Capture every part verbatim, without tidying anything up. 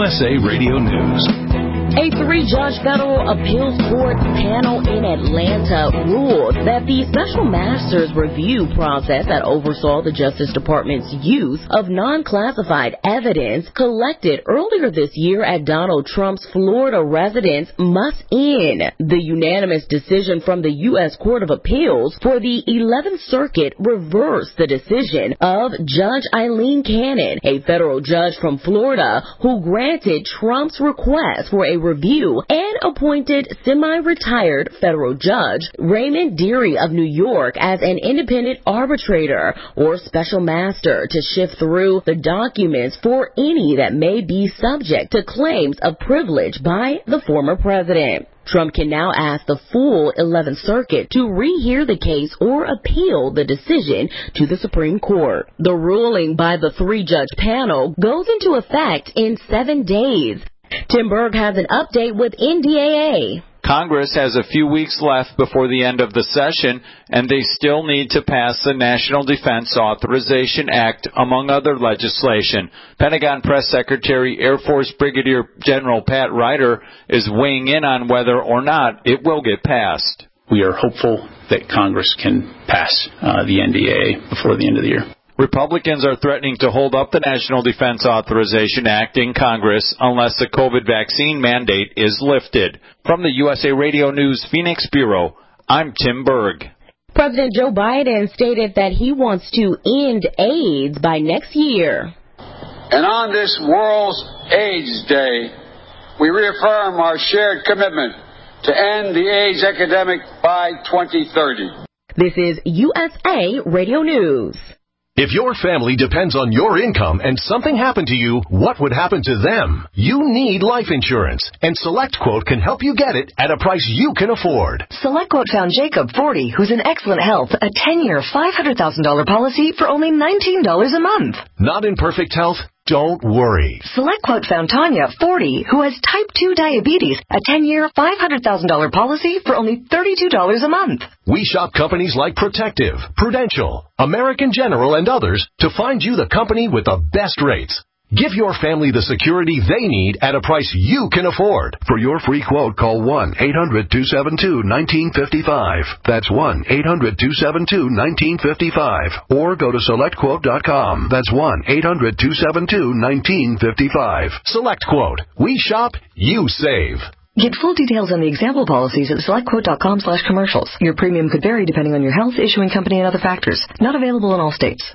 S A Radio News. A three-judge federal appeals court panel in Atlanta ruled that the special master's review process that oversaw the Justice Department's use of non-classified evidence collected earlier this year at Donald Trump's Florida residence must end. The unanimous decision from the U S Court of Appeals for the eleventh Circuit reversed the decision of Judge Eileen Cannon, a federal judge from Florida, who granted Trump's request for a review and appointed semi-retired federal judge Raymond Dearie of New York as an independent arbitrator or special master to sift through the documents for any that may be subject to claims of privilege by the former president. Trump can now ask the full eleventh Circuit to rehear the case or appeal the decision to the Supreme Court. The ruling by the three-judge panel goes into effect in seven days. Tim Berg has an update with N D A A. Congress has a few weeks left before the end of the session, and they still need to pass the National Defense Authorization Act, among other legislation. Pentagon Press Secretary Air Force Brigadier General Pat Ryder is weighing in on whether or not it will get passed. We are hopeful that Congress can pass uh, the N D A A before the end of the year. Republicans are threatening to hold up the National Defense Authorization Act in Congress unless the COVID vaccine mandate is lifted. From the U S A Radio News Phoenix Bureau, I'm Tim Berg. President Joe Biden stated that he wants to end AIDS by next year. And on this World's AIDS Day, we reaffirm our shared commitment to end the AIDS epidemic by twenty thirty. This is U S A Radio News. If your family depends on your income and something happened to you, what would happen to them? You need life insurance, and SelectQuote can help you get it at a price you can afford. SelectQuote found Jacob, forty, who's in excellent health, a ten-year, five hundred thousand dollars policy for only nineteen dollars a month. Not in perfect health? Don't worry. SelectQuote found Tanya, forty, who has type two diabetes, a ten-year, five hundred thousand dollars policy for only thirty-two dollars a month. We shop companies like Protective, Prudential, American General, and others to find you the company with the best rates. Give your family the security they need at a price you can afford. For your free quote, call one eight hundred two seven two one nine five five. That's one eight hundred two seven two one nine five five. Or go to select quote dot com. That's one eight hundred two seven two one nine five five. SelectQuote. We shop, you save. Get full details on the example policies at select quote dot com slash commercials. Your premium could vary depending on your health, issuing company, and other factors. Not available in all states.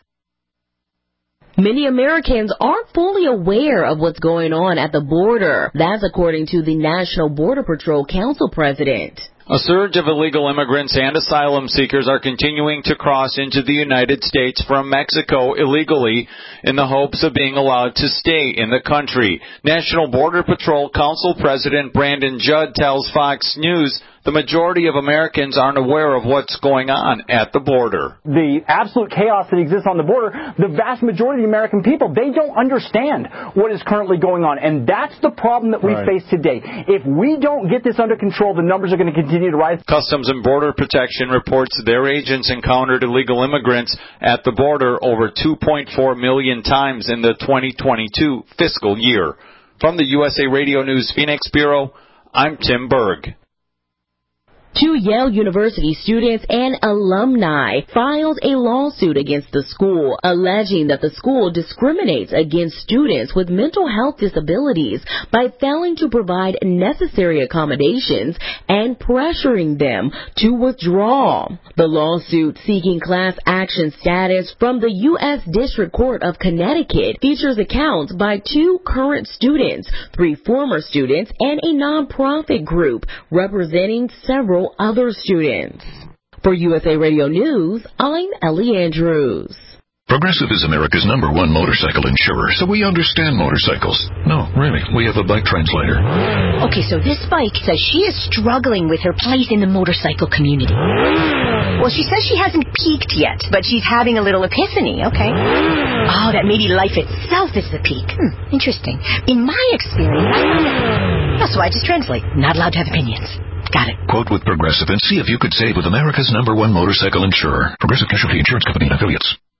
Many Americans aren't fully aware of what's going on at the border. That's according to the National Border Patrol Council president. A surge of illegal immigrants and asylum seekers are continuing to cross into the United States from Mexico illegally in the hopes of being allowed to stay in the country. National Border Patrol Council President Brandon Judd tells Fox News the majority of Americans aren't aware of what's going on at the border. The absolute chaos that exists on the border, the vast majority of the American people, they don't understand what is currently going on. And that's the problem that we right. face today. If we don't get this under control, the numbers are going to continue to rise. Customs and Border Protection reports their agents encountered illegal immigrants at the border over two point four million times in the twenty twenty-two fiscal year. From the U S A Radio News Phoenix Bureau, I'm Tim Berg. Two Yale University students and alumni filed a lawsuit against the school, alleging that the school discriminates against students with mental health disabilities by failing to provide necessary accommodations and pressuring them to withdraw. The lawsuit, seeking class action status from the U S District Court of Connecticut, features accounts by two current students, three former students, and a nonprofit group representing several other students. For U S A Radio News, I'm Ellie Andrews. Progressive is America's number one motorcycle insurer, so we understand motorcycles. No, really, we have a bike translator. Okay, so this bike says she is struggling with her place in the motorcycle community. Well, she says she hasn't peaked yet, but she's having a little epiphany, okay? Oh, that maybe life itself is the peak. Hmm, interesting. In my experience, oh, so I just translate. Not allowed to have opinions. Got it. Quote with Progressive and see if you could save with America's number one motorcycle insurer. Progressive Casualty Insurance Company and Affiliates.